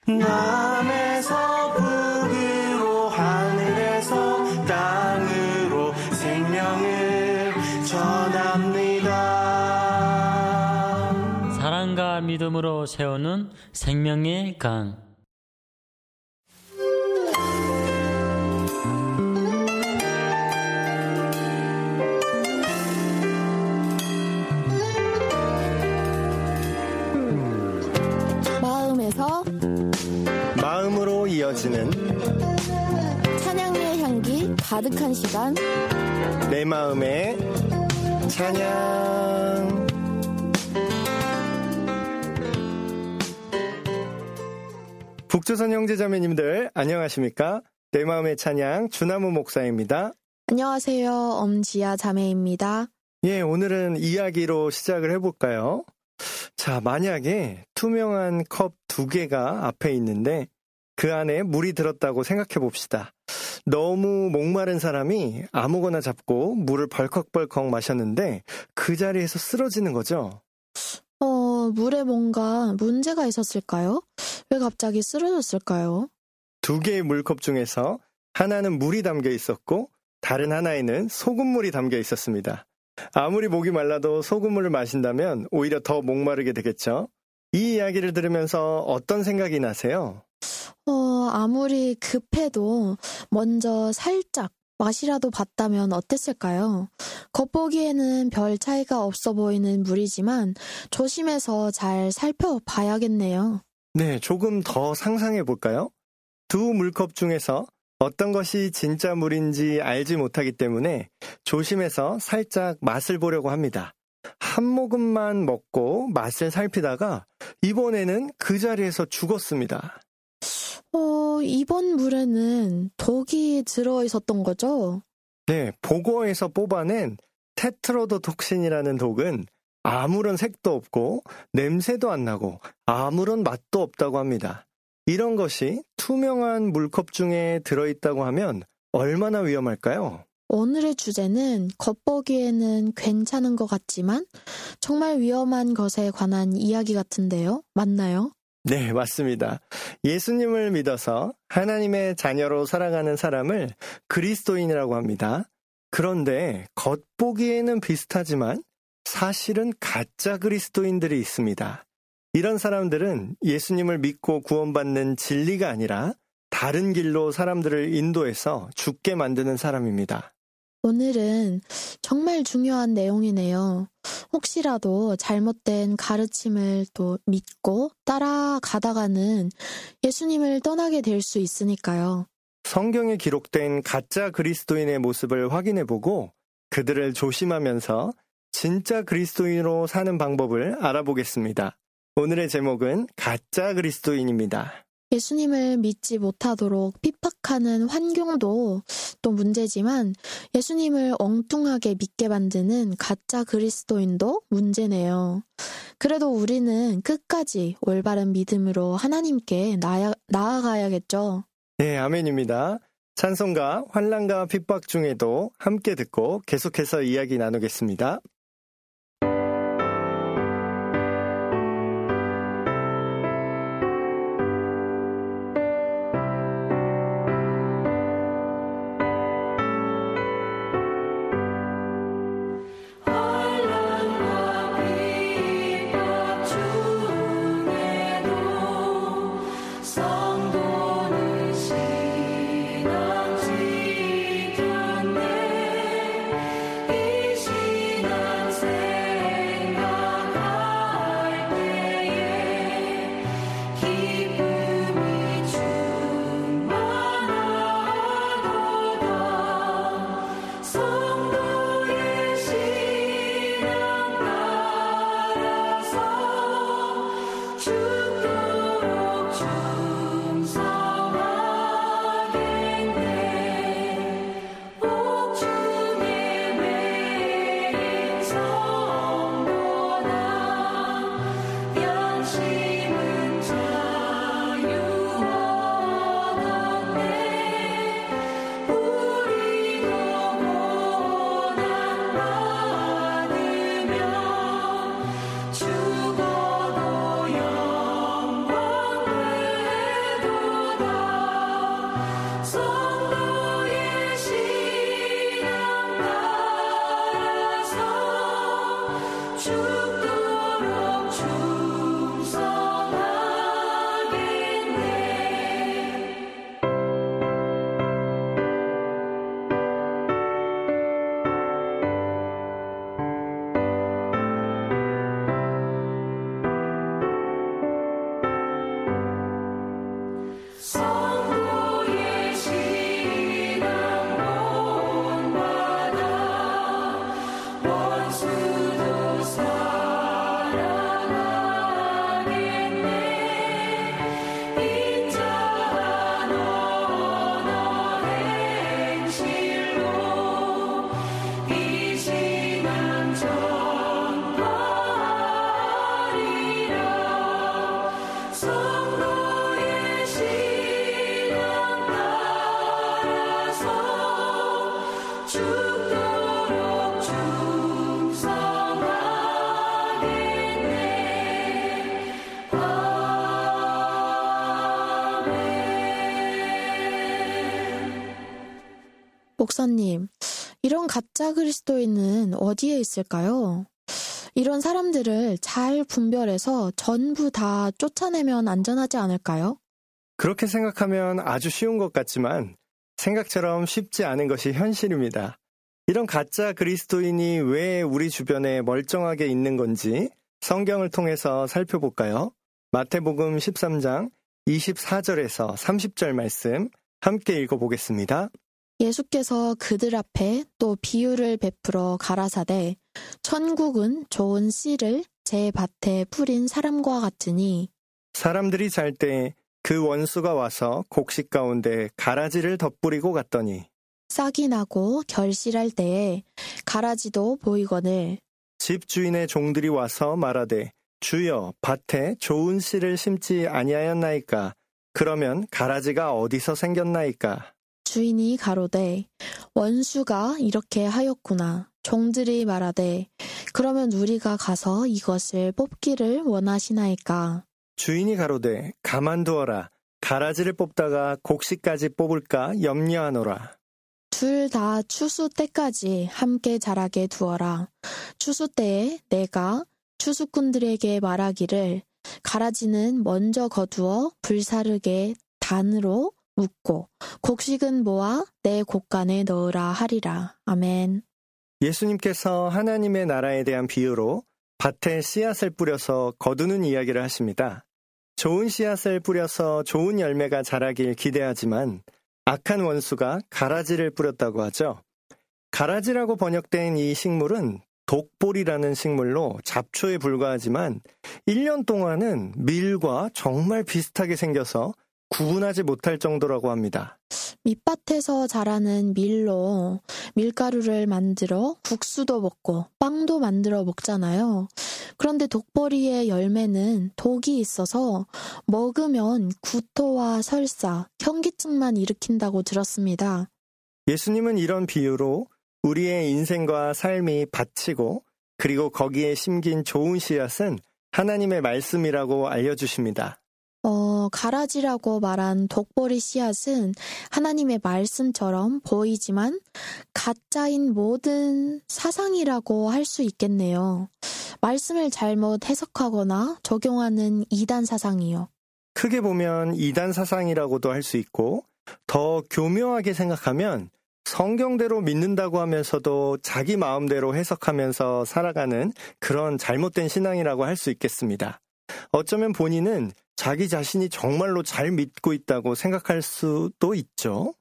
남에서 북으로 하늘에서 땅으로 생명을 전합니다. 사랑과 믿음으로 세우는 생명의 강. 마음으로 이어지는 찬양의 향기 가득한 시간, 내 마음의 찬양. 북조선 형제자매님들 안녕하십니까? 내 마음의 찬양 주나무 목사입니다. 안녕하세요. 엄지아 자매입니다. 예, 오늘은 이야기로 시작을 해볼까요? 자, 만약에 투명한 컵 2개가 앞에 있는데 그 안에 물이 들었다고 생각해 봅시다. 너무 목마른 사람이 아무거나 잡고 물을 벌컥벌컥 마셨는데 그 자리에서 쓰러지는 거죠. 물에 뭔가 문제가 있었을까요? 왜 갑자기 쓰러졌을까요? 2개의 물컵 중에서 하나는 물이 담겨 있었고 다른 하나에는 소금물이 담겨 있었습니다. 아무리 목이 말라도 소금물을 마신다면 오히려 더 목마르게 되겠죠. 이 이야기를 들으면서 어떤 생각이 나세요? 아무리 급해도 먼저 살짝 맛이라도 봤다면 어땠을까요? 겉보기에는 별 차이가 없어 보이는 물이지만 조심해서 잘 살펴봐야겠네요. 네, 조금 더 상상해 볼까요? 2 물컵 중에서 어떤 것이 진짜 물인지 알지 못하기 때문에 조심해서 살짝 맛을 보려고 합니다. 한 모금만 먹고 맛을 살피다가 이번에는 그 자리에서 죽었습니다. 이번 물에는 독이 들어있었던 거죠? 네, 보고에서 뽑아낸 테트로도톡신이라는 독은 아무런 색도 없고 냄새도 안 나고 아무런 맛도 없다고 합니다. 이런 것이 투명한 물컵 중에 들어있다고 하면 얼마나 위험할까요? 오늘의 주제는 겉보기에는 괜찮은 것 같지만 정말 위험한 것에 관한 이야기 같은데요. 맞나요? 네, 맞습니다. 예수님을 믿어서 하나님의 자녀로 살아가는 사람을 그리스도인이라고 합니다. 그런데 겉보기에는 비슷하지만 사실은 가짜 그리스도인들이 있습니다. 이런 사람들은 예수님을 믿고 구원받는 진리가 아니라 다른 길로 사람들을 인도해서 죽게 만드는 사람입니다. 오늘은 정말 중요한 내용이네요. 혹시라도 잘못된 가르침을 또 믿고 따라가다가는 예수님을 떠나게 될 수 있으니까요. 성경에 기록된 가짜 그리스도인의 모습을 확인해보고 그들을 조심하면서 진짜 그리스도인으로 사는 방법을 알아보겠습니다. 오늘의 제목은 가짜 그리스도인입니다. 예수님을 믿지 못하도록 핍박하는 환경도 또 문제지만 예수님을 엉뚱하게 믿게 만드는 가짜 그리스도인도 문제네요. 그래도 우리는 끝까지 올바른 믿음으로 하나님께 나아가야겠죠. 네, 아멘입니다. 찬송가 환난과 핍박 중에도 함께 듣고 계속해서 이야기 나누겠습니다. 나 목사님, 이런 가짜 그리스도인은 어디에 있을까요? 이런 사람들을 잘 분별해서 전부 다 쫓아내면 안전하지 않을까요? 그렇게 생각하면 아주 쉬운 것 같지만 생각처럼 쉽지 않은 것이 현실입니다. 이런 가짜 그리스도인이 왜 우리 주변에 멀쩡하게 있는 건지 성경을 통해서 살펴볼까요? 마태복음 13장 24절에서 30절 말씀 함께 읽어보겠습니다. 예수께서 그들 앞에 또 비유를 베풀어 가라사대 천국은 좋은 씨를 제 밭에 뿌린 사람과 같으니 사람들이 잘 때 그 원수가 와서 곡식 가운데 가라지를 덧뿌리고 갔더니 싹이 나고 결실할 때에 가라지도 보이거늘 집 주인의 종들이 와서 말하되 주여 밭에 좋은 씨를 심지 아니하였나이까 그러면 가라지가 어디서 생겼나이까 주인이 가로되 원수가 이렇게 하였구나. 종들이 말하되 그러면 우리가 가서 이것을 뽑기를 원하시나이까. 주인이 가로되 가만두어라 가라지를 뽑다가 곡식까지 뽑을까 염려하노라. 둘 다 추수 때까지 함께 자라게 두어라. 추수 때에 내가 추수꾼들에게 말하기를 가라지는 먼저 거두어 불사르게 단으로 묶고 곡식은 모아 내 곡간에 넣으라 하리라. 아멘. 예수님께서 하나님의 나라에 대한 비유로 밭에 씨앗을 뿌려서 거두는 이야기를 하십니다. 좋은 씨앗을 뿌려서 좋은 열매가 자라길 기대하지만 악한 원수가 가라지를 뿌렸다고 하죠. 가라지라고 번역된 이 식물은 독보리라는 식물로 잡초에 불과하지만 1년 동안은 밀과 정말 비슷하게 생겨서 구분하지 못할 정도라고 합니다. 밑밭에서 자라는 밀로 밀가루를 만들어 국수도 먹고 빵도 만들어 먹잖아요. 그런데 독보리의 열매는 독이 있어서 먹으면 구토와 설사, 현기증만 일으킨다고 들었습니다. 예수님은 이런 비유로 우리의 인생과 삶이 밭이고 그리고 거기에 심긴 좋은 씨앗은 하나님의 말씀이라고 알려주십니다. 가라지라고 말한 독보리 씨앗은 하나님의 말씀처럼 보이지만 가짜인 모든 사상이라고 할 수 있겠네요. 말씀을 잘못 해석하거나 적용하는 이단 사상이요. 크게 보면 이단 사상이라고도 할 수 있고 더 교묘하게 생각하면 성경대로 믿는다고 하면서도 자기 마음대로 해석하면서 살아가는 그런 잘못된 신앙이라고 할 수 있겠습니다. 어쩌면 본인은 자기 자신이 정말로 잘 믿고 있다고 생각할 수도 있죠.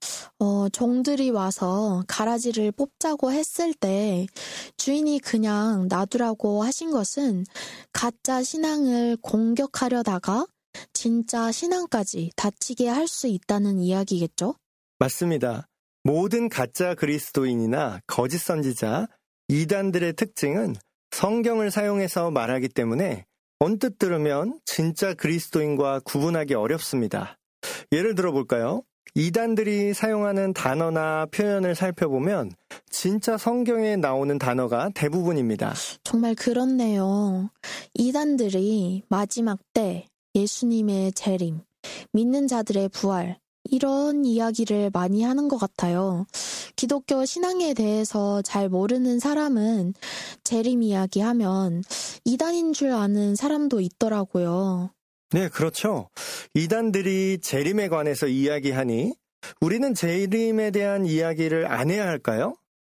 종들이 와서 가라지를 뽑자고 했을 때 주인이 그냥 놔두라고 하신 것은 가짜 신앙을 공격하려다가 진짜 신앙까지 다치게 할 수 있다는 이야기겠죠? 맞습니다. 모든 가짜 그리스도인이나 거짓 선지자, 이단들의 특징은 성경을 사용해서 말하기 때문에 언뜻 들으면 진짜 그리스도인과 구분하기 어렵습니다. 예를 들어볼까요? 이단들이 사용하는 단어나 표현을 살펴보면 진짜 성경에 나오는 단어가 대부분입니다. 정말 그렇네요. 이단들이 마지막 때 예수님의 재림, 믿는 자들의 부활, 이런 이야기를 많이 하는 것 같아요. 기독교 신앙에 대해서 잘 모르는 사람은 재림 이야기하면 이단인 줄 아는 사람도 있더라고요. 네, 그렇죠. 이단들이 재림에 관해서 이야기하니 우리는 재림에 대한 이야기를 안 해야 할까요?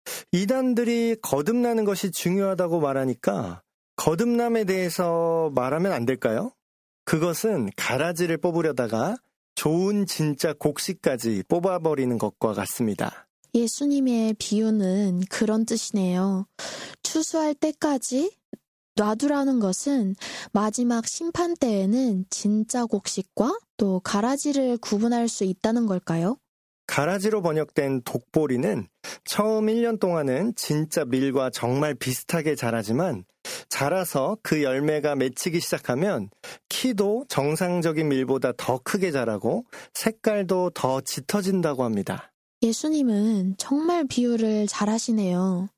이단들이 거듭나는 것이 중요하다고 말하니까 거듭남에 대해서 말하면 안 될까요? 그것은 가라지를 뽑으려다가 좋은 진짜 곡식까지 뽑아버리는 것과 같습니다. 예수님의 비유는 그런 뜻이네요. 추수할 때까지 놔두라는 것은 마지막 심판 때에는 진짜 곡식과 또 가라지를 구분할 수 있다는 걸까요? 가라지로 번역된 독보리는 처음 1년 동안은 진짜 밀과 정말 비슷하게 자라지만 자라서 그 열매가 맺히기 시작하면 키도 정상적인 밀보다 더 크게 자라고 색깔도 더 짙어진다고 합니다. 예수님은 정말 비유를 잘하시네요.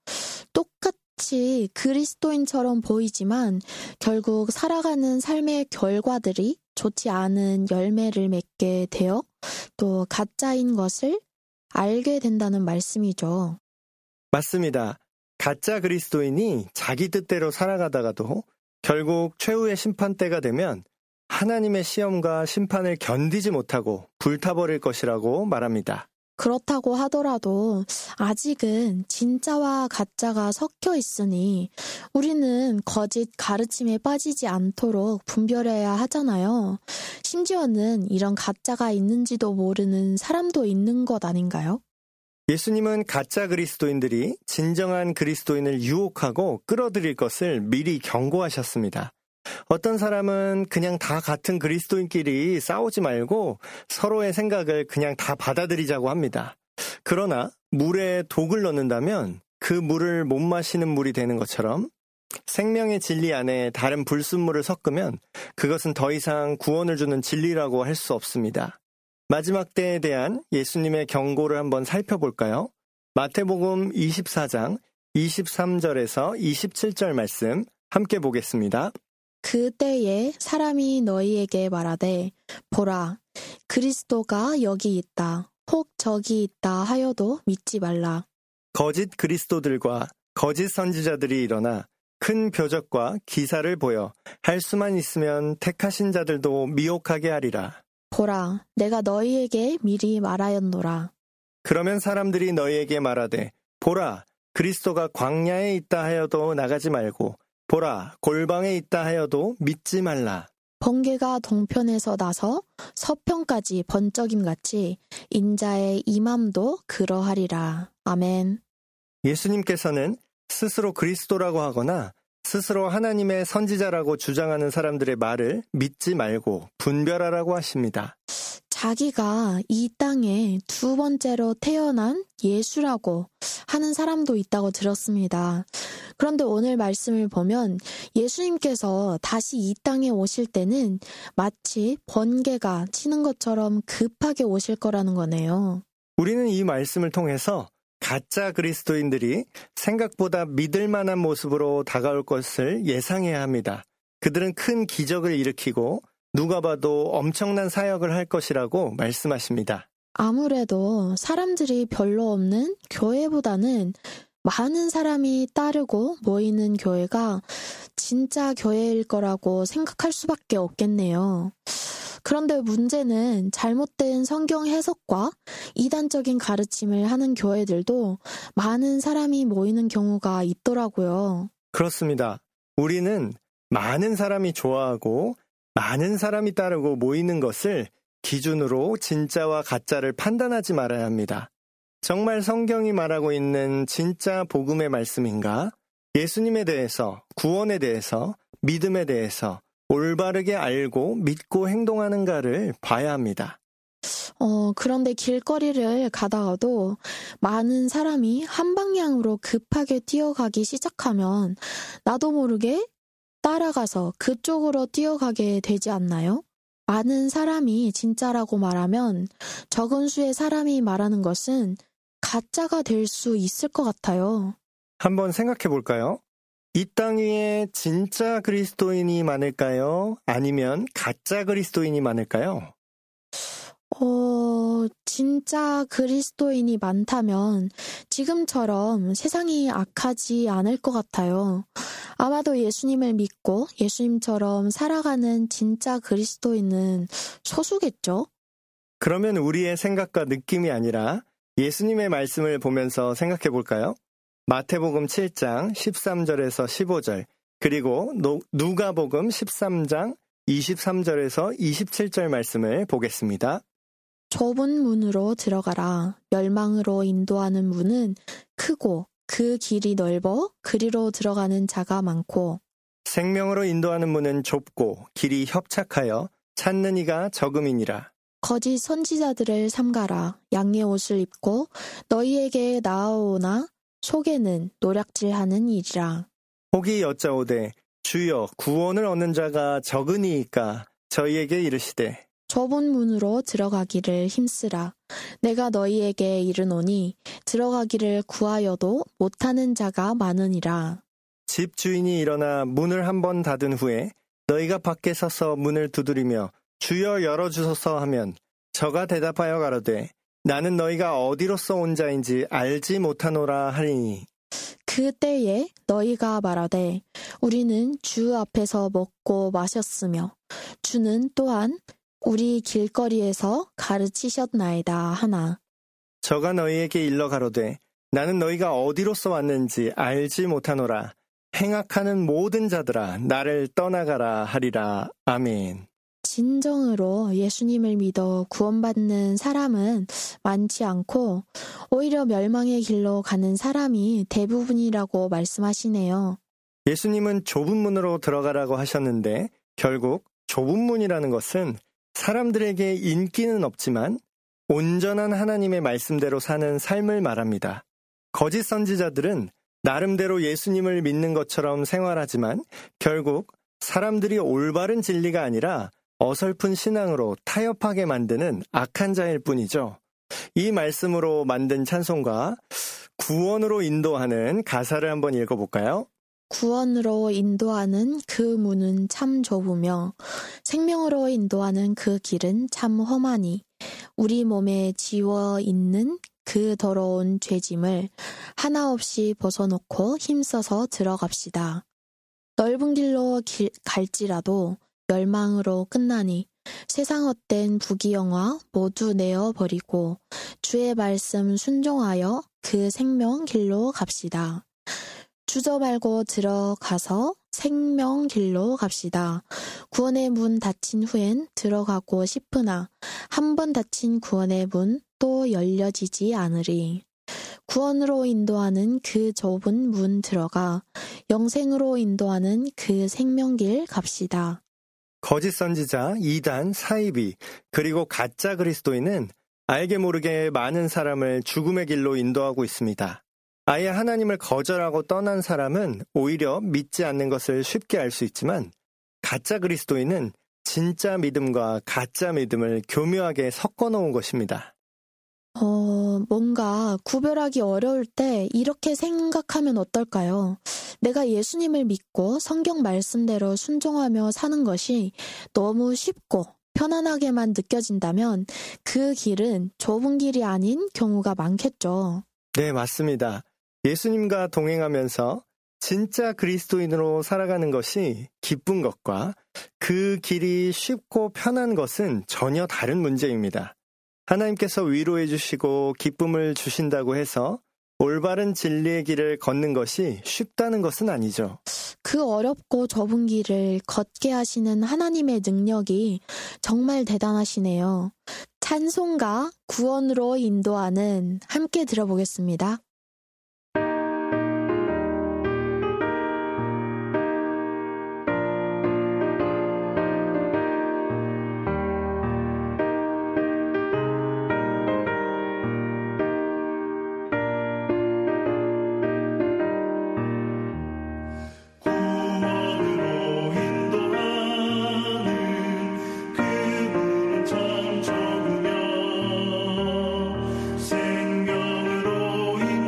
똑같이 그리스도인처럼 보이지만 결국 살아가는 삶의 결과들이 좋지 않은 열매를 맺게 되어 또 가짜인 것을 알게 된다는 말씀이죠. 맞습니다. 가짜 그리스도인이 자기 뜻대로 살아가다가도 결국 최후의 심판 때가 되면 하나님의 시험과 심판을 견디지 못하고 불타버릴 것이라고 말합니다. 그렇다고 하더라도 아직은 진짜와 가짜가 섞여 있으니 우리는 거짓 가르침에 빠지지 않도록 분별해야 하잖아요. 심지어는 이런 가짜가 있는지도 모르는 사람도 있는 것 아닌가요? 예수님은 가짜 그리스도인들이 진정한 그리스도인을 유혹하고 끌어들일 것을 미리 경고하셨습니다. 어떤 사람은 그냥 다 같은 그리스도인끼리 싸우지 말고 서로의 생각을 그냥 다 받아들이자고 합니다. 그러나 물에 독을 넣는다면 그 물을 못 마시는 물이 되는 것처럼 생명의 진리 안에 다른 불순물을 섞으면 그것은 더 이상 구원을 주는 진리라고 할 수 없습니다. 마지막 때에 대한 예수님의 경고를 한번 살펴볼까요? 마태복음 24장 23절에서 27절 말씀 함께 보겠습니다. 그때에 사람이 너희에게 말하되 보라 그리스도가 여기 있다 혹 저기 있다 하여도 믿지 말라. 거짓 그리스도들과 거짓 선지자들이 일어나 큰 표적과 기사를 보여 할 수만 있으면 택하신 자들도 미혹하게 하리라. 보라 내가 너희에게 미리 말하였노라. 그러면 사람들이 너희에게 말하되 보라 그리스도가 광야에 있다 하여도 나가지 말고 보라 골방에 있다 하여도 믿지 말라. 번개가 동편에서 나서 서편까지 번쩍임같이 인자의 임함도 그러하리라. 아멘. 예수님께서는 스스로 그리스도라고 하거나 스스로 하나님의 선지자라고 주장하는 사람들의 말을 믿지 말고 분별하라고 하십니다. 자기가 이 땅에 두 번째로 태어난 예수라고 하는 사람도 있다고 들었습니다. 그런데 오늘 말씀을 보면 예수님께서 다시 이 땅에 오실 때는 마치 번개가 치는 것처럼 급하게 오실 거라는 거네요. 우리는 이 말씀을 통해서 가짜 그리스도인들이 생각보다 믿을 만한 모습으로 다가올 것을 예상해야 합니다. 그들은 큰 기적을 일으키고 누가 봐도 엄청난 사역을 할 것이라고 말씀하십니다. 아무래도 사람들이 별로 없는 교회보다는 많은 사람이 따르고 모이는 교회가 진짜 교회일 거라고 생각할 수밖에 없겠네요. 그런데 문제는 잘못된 성경 해석과 이단적인 가르침을 하는 교회들도 많은 사람이 모이는 경우가 있더라고요. 그렇습니다. 우리는 많은 사람이 좋아하고 많은 사람이 따르고 모이는 것을 기준으로 진짜와 가짜를 판단하지 말아야 합니다. 정말 성경이 말하고 있는 진짜 복음의 말씀인가? 예수님에 대해서, 구원에 대해서, 믿음에 대해서 올바르게 알고 믿고 행동하는가를 봐야 합니다. 그런데 길거리를 가다가도 많은 사람이 한 방향으로 급하게 뛰어가기 시작하면 나도 모르게 따라가서 그쪽으로 뛰어가게 되지 않나요? 많은 사람이 진짜라고 말하면 적은 수의 사람이 말하는 것은 가짜가 될 수 있을 것 같아요. 한번 생각해 볼까요? 이 땅 위에 진짜 그리스도인이 많을까요? 아니면 가짜 그리스도인이 많을까요? 진짜 그리스도인이 많다면 지금처럼 세상이 악하지 않을 것 같아요. 아마도 예수님을 믿고 예수님처럼 살아가는 진짜 그리스도인은 소수겠죠? 그러면 우리의 생각과 느낌이 아니라 예수님의 말씀을 보면서 생각해 볼까요? 마태복음 7장 13절에서 15절, 그리고 누가복음 13장 23절에서 27절 말씀을 보겠습니다. 좁은 문으로 들어가라. 멸망으로 인도하는 문은 크고 그 길이 넓어 그리로 들어가는 자가 많고 생명으로 인도하는 문은 좁고 길이 협착하여 찾는 이가 적음이니라. 거짓 선지자들을 삼가라. 양의 옷을 입고 너희에게 나아오나 속에는 노략질하는 일이라. 혹이 여짜오되 주여 구원을 얻는 자가 적으니이까 저희에게 이르시되 좁은 문으로 들어가기를 힘쓰라. 내가 너희에게 이르노니 들어가기를 구하여도 못하는 자가 많으니라. 집 주인이 일어나 문을 한 번 닫은 후에 너희가 밖에 서서 문을 두드리며 주여 열어주소서 하면 저가 대답하여 가로되 나는 너희가 어디로서 온 자인지 알지 못하노라 하리니. 그때에 너희가 말하되 우리는 주 앞에서 먹고 마셨으며 주는 또한 우리 길거리에서 가르치셨나이다 하나. 저가 너희에게 일러 가로되 나는 너희가 어디로서 왔는지 알지 못하노라. 행악하는 모든 자들아 나를 떠나가라 하리라. 아멘. 진정으로 예수님을 믿어 구원받는 사람은 많지 않고 오히려 멸망의 길로 가는 사람이 대부분이라고 말씀하시네요. 예수님은 좁은 문으로 들어가라고 하셨는데 결국 좁은 문이라는 것은 사람들에게 인기는 없지만 온전한 하나님의 말씀대로 사는 삶을 말합니다. 거짓 선지자들은 나름대로 예수님을 믿는 것처럼 생활하지만 결국 사람들이 올바른 진리가 아니라 어설픈 신앙으로 타협하게 만드는 악한 자일 뿐이죠. 이 말씀으로 만든 찬송가 구원으로 인도하는 가사를 한번 읽어볼까요? 구원으로 인도하는 그 문은 참 좁으며 생명으로 인도하는 그 길은 참 험하니 우리 몸에 지워 있는 그 더러운 죄짐을 하나 없이 벗어놓고 힘써서 들어갑시다. 넓은 길로 갈지라도 멸망으로 끝나니 세상 헛된 부귀영화 모두 내어버리고 주의 말씀 순종하여 그 생명 길로 갑시다. 주저 말고 들어가서 생명 길로 갑시다. 구원의 문 닫힌 후엔 들어가고 싶으나 한 번 닫힌 구원의 문 또 열려지지 않으리. 구원으로 인도하는 그 좁은 문 들어가 영생으로 인도하는 그 생명길 갑시다. 거짓 선지자, 이단, 사이비, 그리고 가짜 그리스도인은 알게 모르게 많은 사람을 죽음의 길로 인도하고 있습니다. 아예 하나님을 거절하고 떠난 사람은 오히려 믿지 않는 것을 쉽게 알 수 있지만 가짜 그리스도인은 진짜 믿음과 가짜 믿음을 교묘하게 섞어 놓은 것입니다. 뭔가 구별하기 어려울 때 이렇게 생각하면 어떨까요? 내가 예수님을 믿고 성경 말씀대로 순종하며 사는 것이 너무 쉽고 편안하게만 느껴진다면 그 길은 좁은 길이 아닌 경우가 많겠죠. 네, 맞습니다. 예수님과 동행하면서 진짜 그리스도인으로 살아가는 것이 기쁜 것과 그 길이 쉽고 편한 것은 전혀 다른 문제입니다. 하나님께서 위로해 주시고 기쁨을 주신다고 해서 올바른 진리의 길을 걷는 것이 쉽다는 것은 아니죠. 그 어렵고 좁은 길을 걷게 하시는 하나님의 능력이 정말 대단하시네요. 찬송가 구원으로 인도하는 함께 들어보겠습니다. 생명으로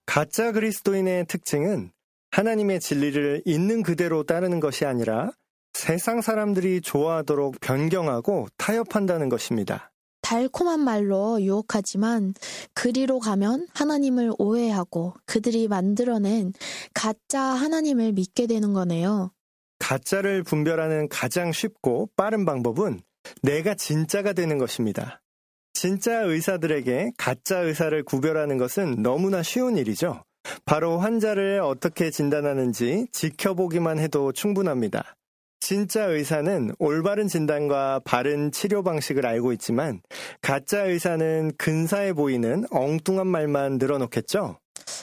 가짜 그리스도인의 특징은 하나님의 진리를 있는 그대로 따르는 것이 아니라 세상 사람들이 좋아하도록 변경하고 타협한다는 것입니다. 달콤한 말로 유혹하지만 그리로 가면 하나님을 오해하고 그들이 만들어낸 가짜 하나님을 믿게 되는 거네요. 가짜를 분별하는 가장 쉽고 빠른 방법은 내가 진짜가 되는 것입니다. 진짜 의사들에게 가짜 의사를 구별하는 것은 너무나 쉬운 일이죠. 바로 환자를 어떻게 진단하는지 지켜보기만 해도 충분합니다. 진짜 의사는 올바른 진단과 바른 치료 방식을 알고 있지만 가짜 의사는 근사해 보이는 엉뚱한 말만 늘어놓겠죠?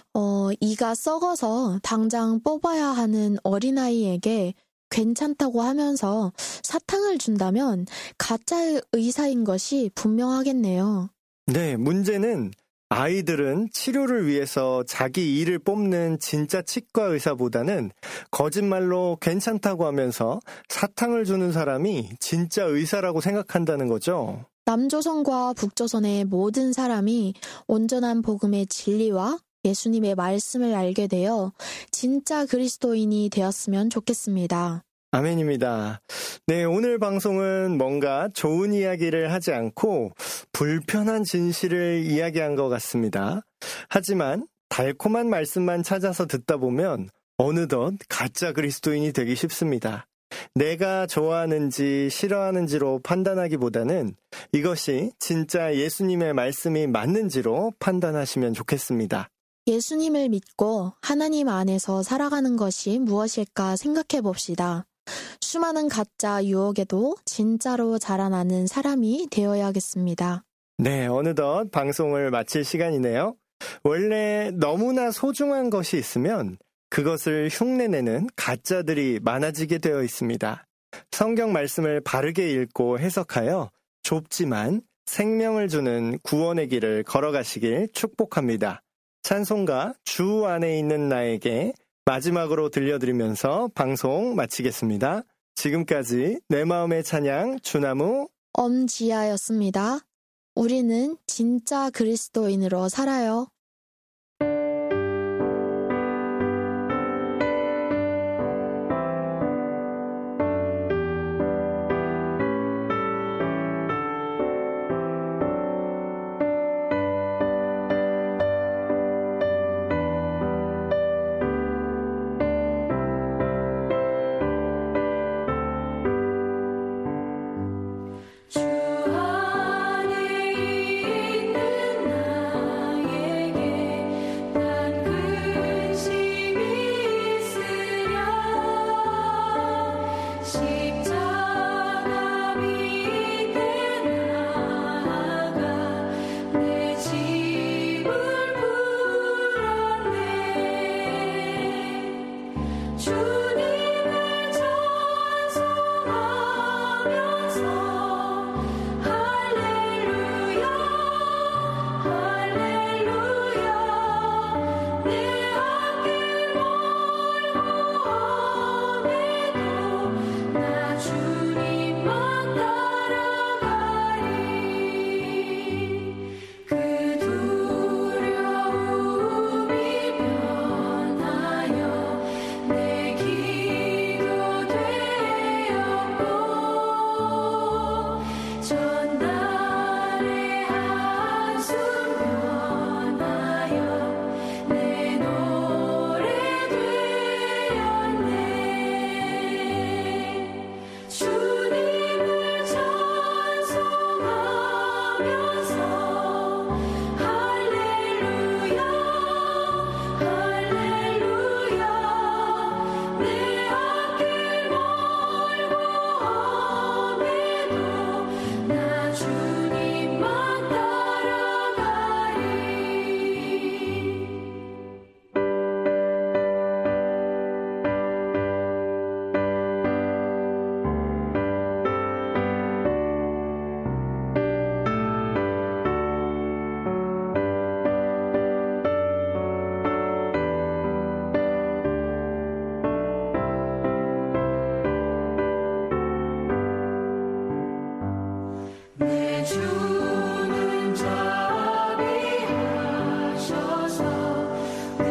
이가 썩어서 당장 뽑아야 하는 어린아이에게 괜찮다고 하면서 사탕을 준다면 가짜 의사인 것이 분명하겠네요. 네, 문제는 아이들은 치료를 위해서 자기 이를 뽑는 진짜 치과 의사보다는 거짓말로 괜찮다고 하면서 사탕을 주는 사람이 진짜 의사라고 생각한다는 거죠. 남조선과 북조선의 모든 사람이 온전한 복음의 진리와 예수님의 말씀을 알게 되어 진짜 그리스도인이 되었으면 좋겠습니다. 아멘입니다. 네, 오늘 방송은 뭔가 좋은 이야기를 하지 않고 불편한 진실을 이야기한 것 같습니다. 하지만 달콤한 말씀만 찾아서 듣다 보면 어느덧 가짜 그리스도인이 되기 쉽습니다. 내가 좋아하는지 싫어하는지로 판단하기보다는 이것이 진짜 예수님의 말씀이 맞는지로 판단하시면 좋겠습니다. 예수님을 믿고 하나님 안에서 살아가는 것이 무엇일까 생각해 봅시다. 수많은 가짜 유혹에도 진짜로 자라나는 사람이 되어야겠습니다. 네, 어느덧 방송을 마칠 시간이네요. 원래 너무나 소중한 것이 있으면 그것을 흉내내는 가짜들이 많아지게 되어 있습니다. 성경 말씀을 바르게 읽고 해석하여 좁지만 생명을 주는 구원의 길을 걸어가시길 축복합니다. 찬송가 주 안에 있는 나에게 마지막으로 들려드리면서 방송 마치겠습니다. 지금까지 내 마음의 찬양 주나무 엄지아였습니다. 우리는 진짜 그리스도인으로 살아요. 주는 자비하셔서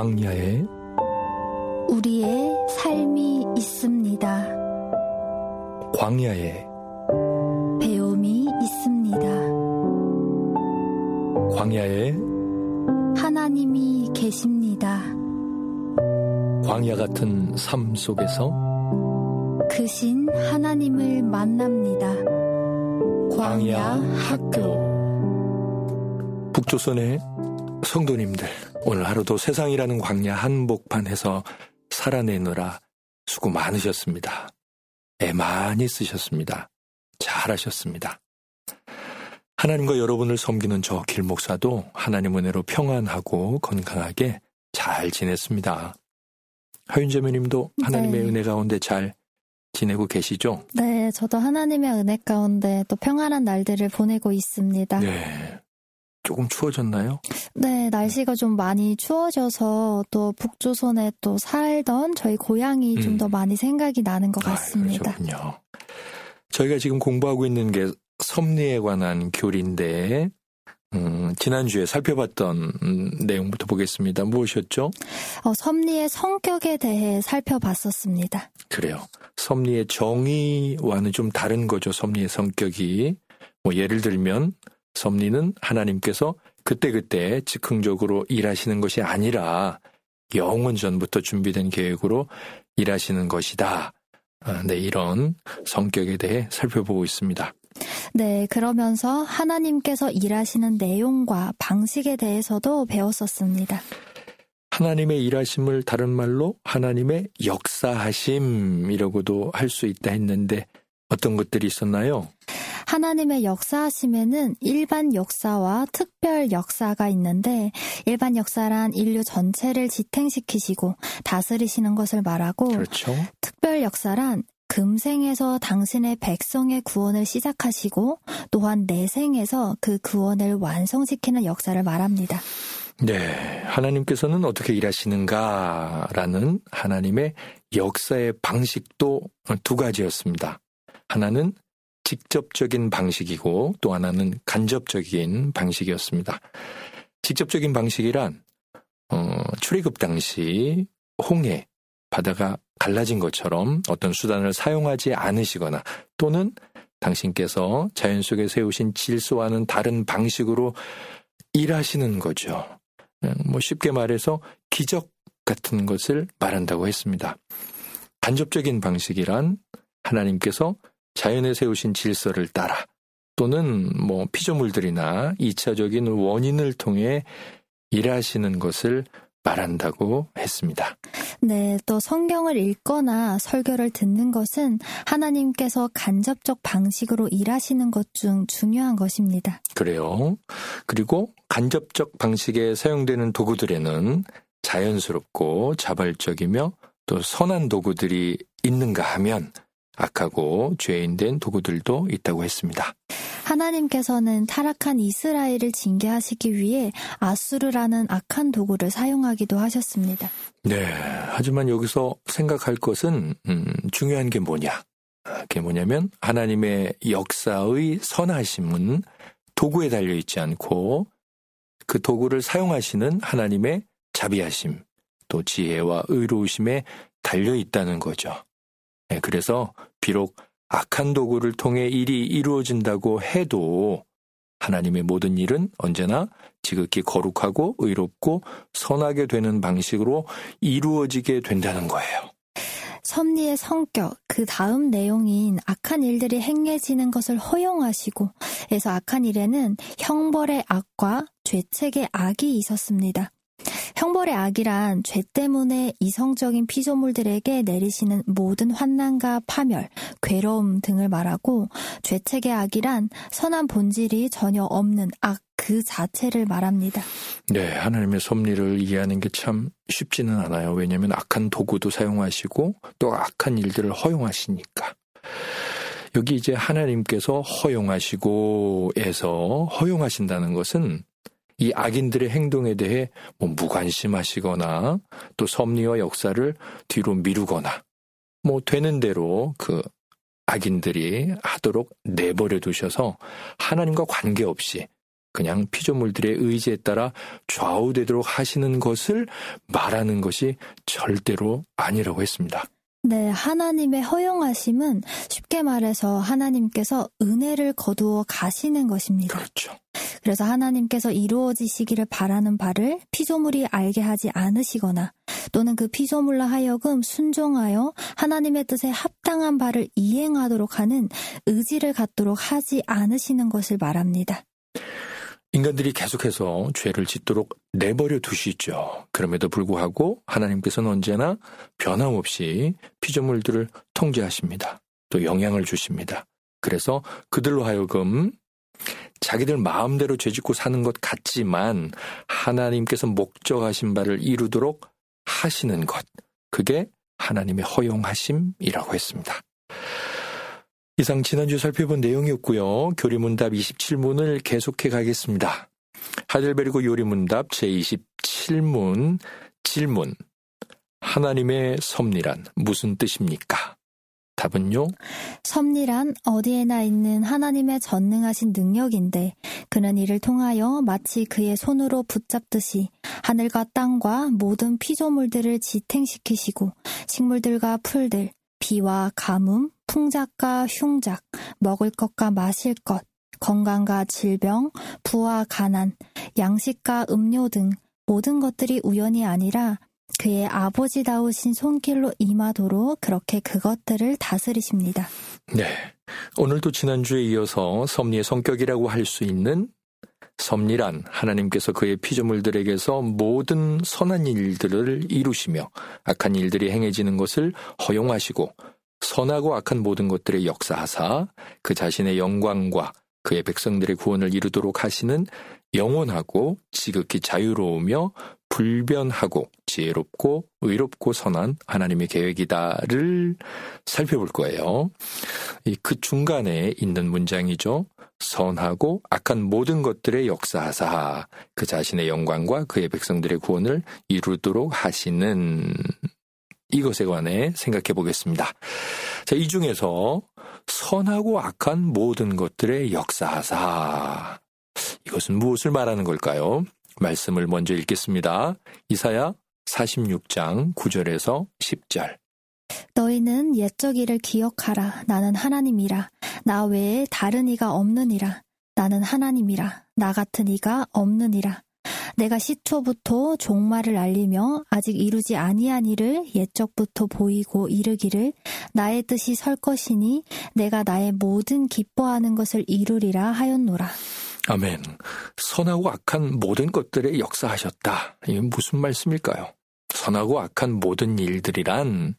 광야에 우리의 삶이 있습니다. 광야에 배움이 있습니다. 광야에 하나님이 계십니다. 광야 같은 삶 속에서 그 신 하나님을 만납니다. 광야 학교. 북조선의 성도님들, 오늘 하루도 세상이라는 광야 한복판에서 살아내느라 수고 많으셨습니다. 애 많이 쓰셨습니다. 잘하셨습니다. 하나님과 여러분을 섬기는 저 길목사도 하나님 은혜로 평안하고 건강하게 잘 지냈습니다. 하윤재매님도 하나님의 네. 은혜 가운데 잘 지내고 계시죠? 네, 저도 하나님의 은혜 가운데 또 평안한 날들을 보내고 있습니다. 네. 조금 추워졌나요? 네, 날씨가 좀 많이 추워져서 또 북조선에 또 살던 저희 고향이 좀 더 많이 생각이 나는 것 같습니다. 그렇군요. 저희가 지금 공부하고 있는 게 섭리에 관한 교리인데 지난주에 살펴봤던 내용부터 보겠습니다. 무엇이었죠? 섭리의 성격에 대해 살펴봤었습니다. 그래요. 섭리의 정의와는 좀 다른 거죠. 섭리의 성격이. 예를 들면 섭리는 하나님께서 그때그때 즉흥적으로 일하시는 것이 아니라 영원 전부터 준비된 계획으로 일하시는 것이다. 네, 이런 성격에 대해 살펴보고 있습니다. 네, 그러면서 하나님께서 일하시는 내용과 방식에 대해서도 배웠었습니다. 하나님의 일하심을 다른 말로 하나님의 역사하심이라고도 할 수 있다 했는데 어떤 것들이 있었나요? 하나님의 역사하심에는 일반 역사와 특별 역사가 있는데 일반 역사란 인류 전체를 지탱시키시고 다스리시는 것을 말하고 그렇죠. 특별 역사란 금생에서 당신의 백성의 구원을 시작하시고 또한 내생에서 그 구원을 완성시키는 역사를 말합니다. 네, 하나님께서는 어떻게 일하시는가라는 하나님의 역사의 방식도 두 가지였습니다. 하나는 직접적인 방식이고 또 하나는 간접적인 방식이었습니다. 직접적인 방식이란 출애굽 당시 홍해, 바다가 갈라진 것처럼 어떤 수단을 사용하지 않으시거나 또는 당신께서 자연 속에 세우신 질서와는 다른 방식으로 일하시는 거죠. 쉽게 말해서 기적 같은 것을 말한다고 했습니다. 간접적인 방식이란 하나님께서 자연에 세우신 질서를 따라 또는 피조물들이나 2차적인 원인을 통해 일하시는 것을 말한다고 했습니다. 네, 또 성경을 읽거나 설교를 듣는 것은 하나님께서 간접적 방식으로 일하시는 것 중 중요한 것입니다. 그래요. 그리고 간접적 방식에 사용되는 도구들에는 자연스럽고 자발적이며 또 선한 도구들이 있는가 하면 악하고 죄인된 도구들도 있다고 했습니다. 하나님께서는 타락한 이스라엘을 징계하시기 위해 아수르라는 악한 도구를 사용하기도 하셨습니다. 네, 하지만 여기서 생각할 것은 중요한 게 뭐냐? 그게 뭐냐면 하나님의 역사의 선하심은 도구에 달려있지 않고 그 도구를 사용하시는 하나님의 자비하심, 또 지혜와 의로우심에 달려있다는 거죠. 네, 그래서 비록 악한 도구를 통해 일이 이루어진다고 해도 하나님의 모든 일은 언제나 지극히 거룩하고 의롭고 선하게 되는 방식으로 이루어지게 된다는 거예요. 섭리의 성격, 그 다음 내용인 악한 일들이 행해지는 것을 허용하시고 그래서 악한 일에는 형벌의 악과 죄책의 악이 있었습니다. 형벌의 악이란 죄 때문에 이성적인 피조물들에게 내리시는 모든 환난과 파멸, 괴로움 등을 말하고 죄책의 악이란 선한 본질이 전혀 없는 악 그 자체를 말합니다. 네, 하나님의 섭리를 이해하는 게 참 쉽지는 않아요. 왜냐하면 악한 도구도 사용하시고 또 악한 일들을 허용하시니까. 여기 이제 하나님께서 허용하시고에서 허용하신다는 것은 이 악인들의 행동에 대해 무관심하시거나 또 섭리와 역사를 뒤로 미루거나 되는 대로 그 악인들이 하도록 내버려 두셔서 하나님과 관계없이 그냥 피조물들의 의지에 따라 좌우되도록 하시는 것을 말하는 것이 절대로 아니라고 했습니다. 네, 하나님의 허용하심은 쉽게 말해서 하나님께서 은혜를 거두어 가시는 것입니다. 그렇죠. 그래서 하나님께서 이루어지시기를 바라는 바를 피조물이 알게 하지 않으시거나 또는 그 피조물로 하여금 순종하여 하나님의 뜻에 합당한 바를 이행하도록 하는 의지를 갖도록 하지 않으시는 것을 말합니다. 인간들이 계속해서 죄를 짓도록 내버려 두시죠. 그럼에도 불구하고 하나님께서는 언제나 변함없이 피조물들을 통제하십니다. 또 영향을 주십니다. 그래서 그들로 하여금 자기들 마음대로 죄짓고 사는 것 같지만 하나님께서 목적하신 바를 이루도록 하시는 것, 그게 하나님의 허용하심이라고 했습니다. 이상 지난주 살펴본 내용이었고요. 교리문답 27문을 계속해 가겠습니다. 하델베르그 요리문답 제27문 질문. 하나님의 섭리란 무슨 뜻입니까? 답은요? 섭리란 어디에나 있는 하나님의 전능하신 능력인데 그는 이를 통하여 마치 그의 손으로 붙잡듯이 하늘과 땅과 모든 피조물들을 지탱시키시고 식물들과 풀들, 비와 가뭄, 풍작과 흉작, 먹을 것과 마실 것, 건강과 질병, 부와 가난, 양식과 음료 등 모든 것들이 우연이 아니라 그의 아버지다우신 손길로 임하도록 그렇게 그것들을 다스리십니다. 네, 오늘도 지난주에 이어서 섭리의 성격이라고 할 수 있는 섭리란 하나님께서 그의 피조물들에게서 모든 선한 일들을 이루시며 악한 일들이 행해지는 것을 허용하시고 선하고 악한 모든 것들의 역사하사 그 자신의 영광과 그의 백성들의 구원을 이루도록 하시는 영원하고 지극히 자유로우며 불변하고 지혜롭고 의롭고 선한 하나님의 계획이다를 살펴볼 거예요. 그 중간에 있는 문장이죠. 선하고 악한 모든 것들의 역사하사 그 자신의 영광과 그의 백성들의 구원을 이루도록 하시는 이것에 관해 생각해 보겠습니다. 자, 이 중에서 선하고 악한 모든 것들의 역사하사, 이것은 무엇을 말하는 걸까요? 말씀을 먼저 읽겠습니다. 이사야 46장 9절에서 10절. 너희는 옛적 일을 기억하라. 나는 하나님이라. 나 외에 다른 이가 없느니라. 나는 하나님이라. 나 같은 이가 없느니라. 내가 시초부터 종말을 알리며 아직 이루지 아니한 일을 옛적부터 보이고 이르기를 나의 뜻이 설 것이니 내가 나의 모든 기뻐하는 것을 이루리라 하였노라. 아멘. 선하고 악한 모든 것들에 역사하셨다. 이건 무슨 말씀일까요? 선하고 악한 모든 일들이란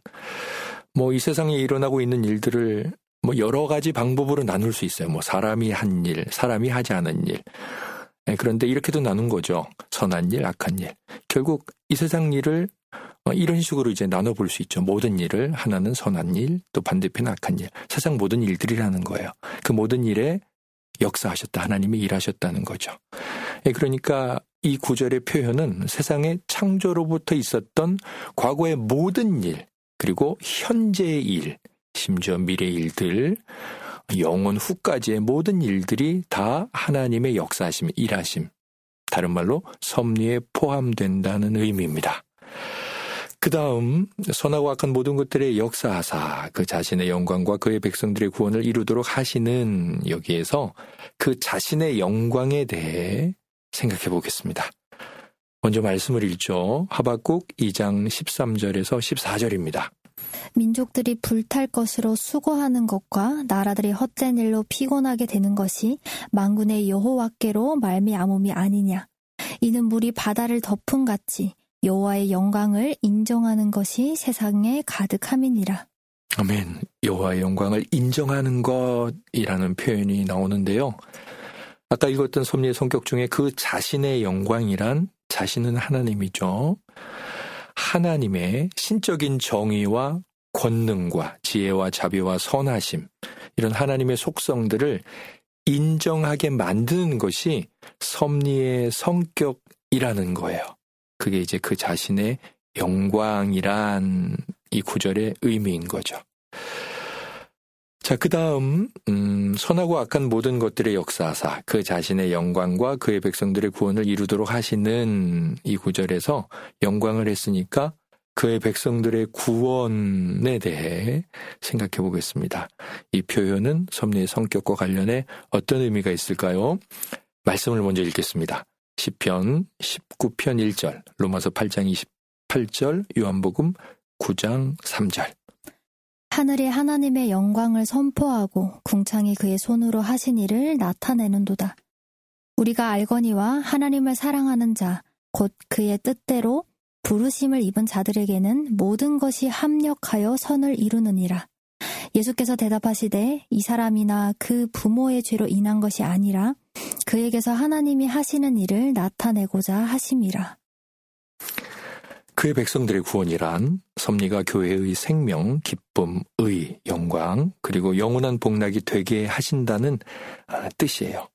이 세상에 일어나고 있는 일들을 여러 가지 방법으로 나눌 수 있어요. 사람이 한 일, 사람이 하지 않은 일. 그런데 이렇게도 나눈 거죠. 선한 일, 악한 일. 결국 이 세상 일을 이런 식으로 이제 나눠볼 수 있죠. 모든 일을 하나는 선한 일, 또 반대편 악한 일. 세상 모든 일들이라는 거예요. 그 모든 일에 역사하셨다. 하나님이 일하셨다는 거죠. 그러니까 이 구절의 표현은 세상의 창조로부터 있었던 과거의 모든 일, 그리고 현재의 일, 심지어 미래의 일들, 영원 후까지의 모든 일들이 다 하나님의 역사하심, 일하심, 다른 말로 섭리에 포함된다는 의미입니다. 그 다음 선하고 악한 모든 것들의 역사하사 그 자신의 영광과 그의 백성들의 구원을 이루도록 하시는, 여기에서 그 자신의 영광에 대해 생각해 보겠습니다. 먼저 말씀을 읽죠. 하박국 2장 13절에서 14절입니다. 민족들이 불탈 것으로 수고하는 것과 나라들이 헛된 일로 피곤하게 되는 것이 만군의 여호와께로 말미암음이 아니냐. 이는 물이 바다를 덮음같이 여호와의 영광을 인정하는 것이 세상에 가득함이니라. 아멘. 여호와의 영광을 인정하는 것이라는 표현이 나오는데요. 아까 읽었던 섭리의 성격 중에 그 자신의 영광이란 자신은 하나님이죠. 하나님의 신적인 정의와 권능과 지혜와 자비와 선하심, 이런 하나님의 속성들을 인정하게 만드는 것이 섭리의 성격이라는 거예요. 그게 이제 그 자신의 영광이란 이 구절의 의미인 거죠. 자, 그 다음 선하고 악한 모든 것들의 역사하사 그 자신의 영광과 그의 백성들의 구원을 이루도록 하시는 이 구절에서 영광을 했으니까 그의 백성들의 구원에 대해 생각해 보겠습니다. 이 표현은 섭리의 성격과 관련해 어떤 의미가 있을까요? 말씀을 먼저 읽겠습니다. 시편 19편 1절, 로마서 8장 28절, 요한복음 9장 3절. 하늘이 하나님의 영광을 선포하고 궁창이 그의 손으로 하신 일을 나타내는도다. 우리가 알거니와 하나님을 사랑하는 자, 곧 그의 뜻대로 부르심을 입은 자들에게는 모든 것이 합력하여 선을 이루느니라. 예수께서 대답하시되 이 사람이나 그 부모의 죄로 인한 것이 아니라 그에게서 하나님이 하시는 일을 나타내고자 하심이라. 그의 백성들의 구원이란 섭리가 교회의 생명, 기쁨, 의, 영광, 그리고 영원한 복락이 되게 하신다는 뜻이에요.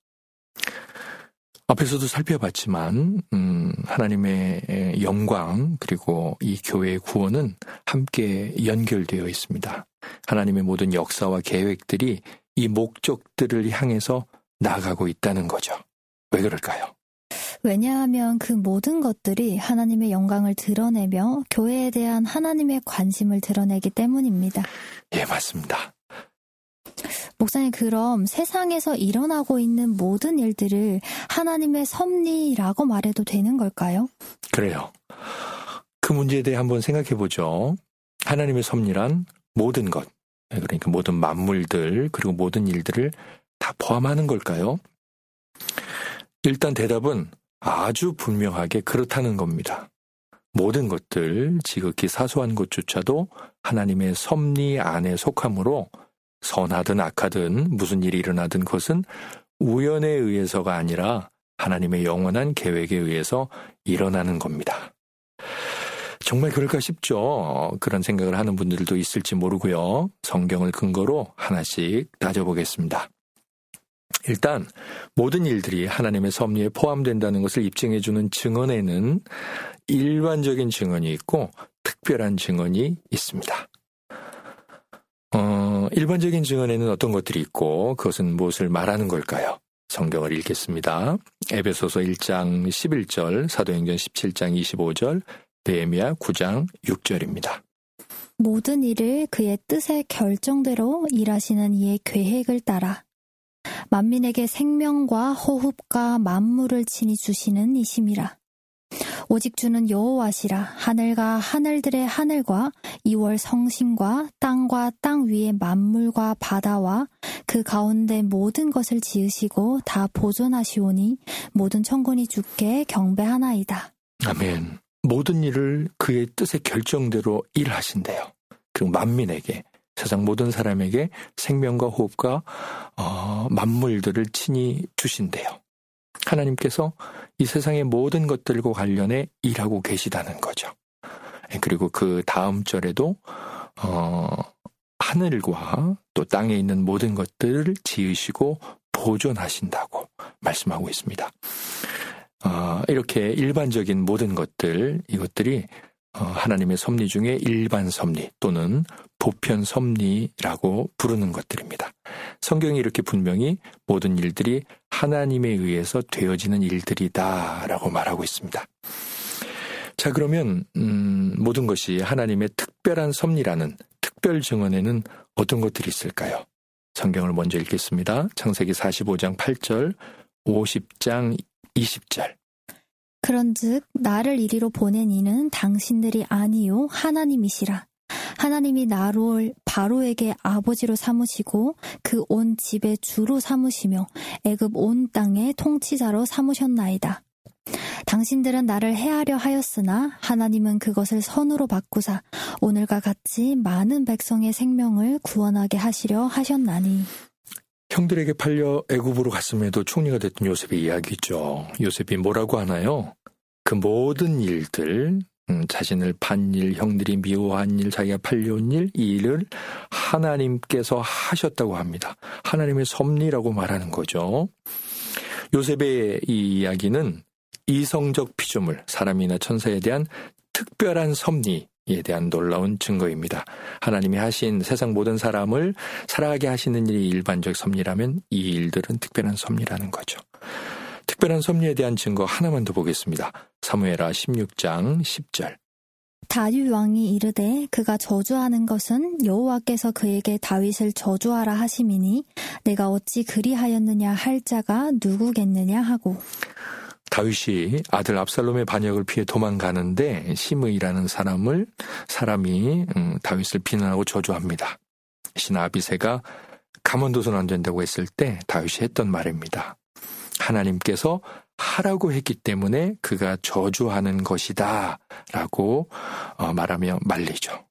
앞에서도 살펴봤지만 하나님의 영광 그리고 이 교회의 구원은 함께 연결되어 있습니다. 하나님의 모든 역사와 계획들이 이 목적들을 향해서 나아가고 있다는 거죠. 왜 그럴까요? 왜냐하면 그 모든 것들이 하나님의 영광을 드러내며 교회에 대한 하나님의 관심을 드러내기 때문입니다. 예, 맞습니다. 목사님, 그럼 세상에서 일어나고 있는 모든 일들을 하나님의 섭리라고 말해도 되는 걸까요? 그래요. 그 문제에 대해 한번 생각해 보죠. 하나님의 섭리란 모든 것, 그러니까 모든 만물들 그리고 모든 일들을 다 포함하는 걸까요? 일단 대답은 아주 분명하게 그렇다는 겁니다. 모든 것들, 지극히 사소한 것조차도 하나님의 섭리 안에 속하므로 선하든 악하든 무슨 일이 일어나든 그것은 우연에 의해서가 아니라 하나님의 영원한 계획에 의해서 일어나는 겁니다. 정말 그럴까 싶죠. 그런 생각을 하는 분들도 있을지 모르고요. 성경을 근거로 하나씩 따져보겠습니다. 일단 모든 일들이 하나님의 섭리에 포함된다는 것을 입증해주는 증언에는 일반적인 증언이 있고 특별한 증언이 있습니다. 일반적인 증언에는 어떤 것들이 있고 그것은 무엇을 말하는 걸까요? 성경을 읽겠습니다. 에베소서 1장 11절, 사도행전 17장 25절, 느헤미야 9장 6절입니다. 모든 일을 그의 뜻의 결정대로 일하시는 이의 계획을 따라 만민에게 생명과 호흡과 만물을 친히 주시는 이심이라. 오직 주는 여호와시라. 하늘과 하늘들의 하늘과 이월 성심과 땅과 땅 위의 만물과 바다와 그 가운데 모든 것을 지으시고 다 보존하시오니 모든 천군이 주께 경배하나이다. 아멘. 모든 일을 그의 뜻의 결정대로 일하신대요. 그리고 만민에게, 세상 모든 사람에게 생명과 호흡과 만물들을 친히 주신대요. 하나님께서 이 세상의 모든 것들과 관련해 일하고 계시다는 거죠. 그리고 그 다음 절에도 하늘과 또 땅에 있는 모든 것들을 지으시고 보존하신다고 말씀하고 있습니다. 이렇게 일반적인 모든 것들, 이것들이 하나님의 섭리 중에 일반 섭리 또는 보편 섭리라고 부르는 것들입니다. 성경이 이렇게 분명히 모든 일들이 하나님에 의해서 되어지는 일들이다라고 말하고 있습니다. 자, 그러면 모든 것이 하나님의 특별한 섭리라는 특별 증언에는 어떤 것들이 있을까요? 성경을 먼저 읽겠습니다. 창세기 45장 8절, 50장 20절. 그런즉 나를 이리로 보낸 이는 당신들이 아니요 하나님이시라. 하나님이 나를 바로에게 아버지로 삼으시고 그 온 집의 주로 삼으시며 애굽 온 땅의 통치자로 삼으셨나이다. 당신들은 나를 해하려 하였으나 하나님은 그것을 선으로 바꾸사 오늘과 같이 많은 백성의 생명을 구원하게 하시려 하셨나니. 형들에게 팔려 애굽으로 갔음에도 총리가 됐던 요셉의 이야기죠. 요셉이 뭐라고 하나요? 그 모든 일들, 자신을 판 일, 형들이 미워한 일, 자기가 팔려온 일, 이 일을 하나님께서 하셨다고 합니다. 하나님의 섭리라고 말하는 거죠. 요셉의 이 이야기는 이성적 피조물, 사람이나 천사에 대한 특별한 섭리, 대한 놀라운 증거입니다. 하나님이 하신 세상 모든 사람을 살아가게 하시는 일이 일반적 섭리라면 이 일들은 특별한 섭리라는 거죠. 특별한 섭리에 대한 증거 하나만 더 보겠습니다. 사무엘하 16장 10절. 다윗 왕이 이르되 그가 저주하는 것은 여호와께서 그에게 다윗을 저주하라 하심이니 내가 어찌 그리하였느냐 할 자가 누구겠느냐 하고. 다윗이 아들 압살롬의 반역을 피해 도망가는데 시므이라는 사람이 다윗을 비난하고 저주합니다. 신 아비새가 가만둬서는 안 된다고 했을 때 다윗이 했던 말입니다. 하나님께서 하라고 했기 때문에 그가 저주하는 것이다 라고 말하며 말리죠.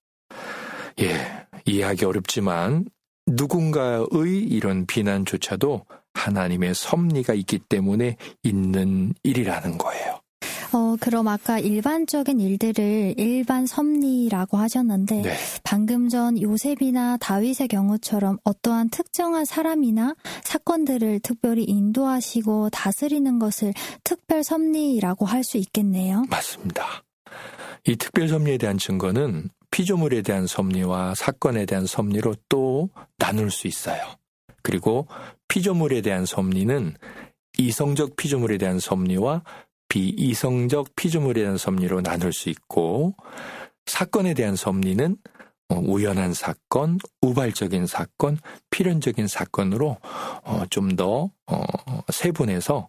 이해하기 어렵지만 누군가의 이런 비난조차도 하나님의 섭리가 있기 때문에 있는 일이라는 거예요. 그럼 아까 일반적인 일들을 일반 섭리라고 하셨는데 네. 방금 전 요셉이나 다윗의 경우처럼 어떠한 특정한 사람이나 사건들을 특별히 인도하시고 다스리는 것을 특별 섭리라고 할 수 있겠네요. 맞습니다. 이 특별 섭리에 대한 증거는 피조물에 대한 섭리와 사건에 대한 섭리로 또 나눌 수 있어요. 그리고 피조물에 대한 섭리는 이성적 피조물에 대한 섭리와 비이성적 피조물에 대한 섭리로 나눌 수 있고, 사건에 대한 섭리는 우연한 사건, 우발적인 사건, 필연적인 사건으로 좀 더 세분해서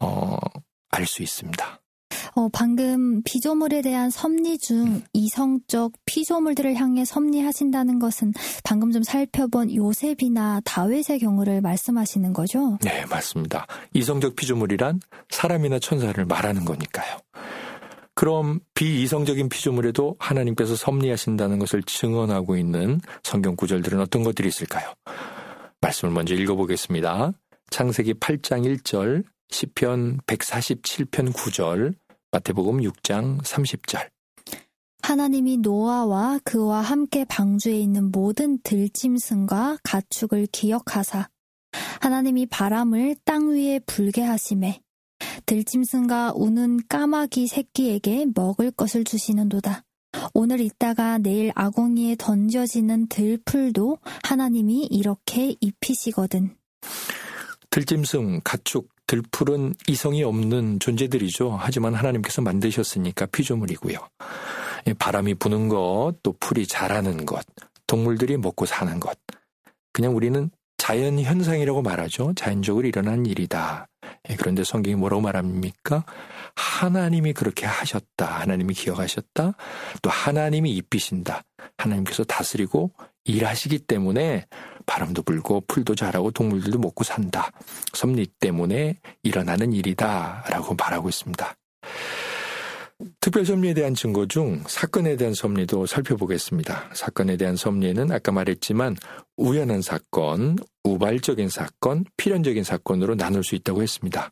알 수 있습니다. 방금 피조물에 대한 섭리 중 이성적 피조물들을 향해 섭리하신다는 것은 방금 좀 살펴본 요셉이나 다윗의 경우를 말씀하시는 거죠? 네, 맞습니다. 이성적 피조물이란 사람이나 천사를 말하는 거니까요. 그럼 비이성적인 피조물에도 하나님께서 섭리하신다는 것을 증언하고 있는 성경 구절들은 어떤 것들이 있을까요? 말씀을 먼저 읽어보겠습니다. 창세기 8장 1절, 시편 147편 9절, 마태복음 6장 30절. 하나님이 노아와 그와 함께 방주에 있는 모든 들짐승과 가축을 기억하사 하나님이 바람을 땅 위에 불게 하시매 들짐승과 우는 까마귀 새끼에게 먹을 것을 주시는도다. 오늘 있다가 내일 아궁이에 던져지는 들풀도 하나님이 이렇게 입히시거든. 들짐승, 가축, 들풀은 이성이 없는 존재들이죠. 하지만 하나님께서 만드셨으니까 피조물이고요. 바람이 부는 것, 또 풀이 자라는 것, 동물들이 먹고 사는 것. 그냥 우리는 자연 현상이라고 말하죠. 자연적으로 일어난 일이다. 그런데 성경이 뭐라고 말합니까? 하나님이 그렇게 하셨다. 하나님이 기억하셨다. 또 하나님이 입히신다. 하나님께서 다스리고 일하시기 때문에 바람도 불고 풀도 자라고 동물들도 먹고 산다. 섭리 때문에 일어나는 일이다 라고 말하고 있습니다. 특별 섭리에 대한 증거 중 사건에 대한 섭리도 살펴보겠습니다. 사건에 대한 섭리에는 아까 말했지만 우연한 사건, 우발적인 사건, 필연적인 사건으로 나눌 수 있다고 했습니다.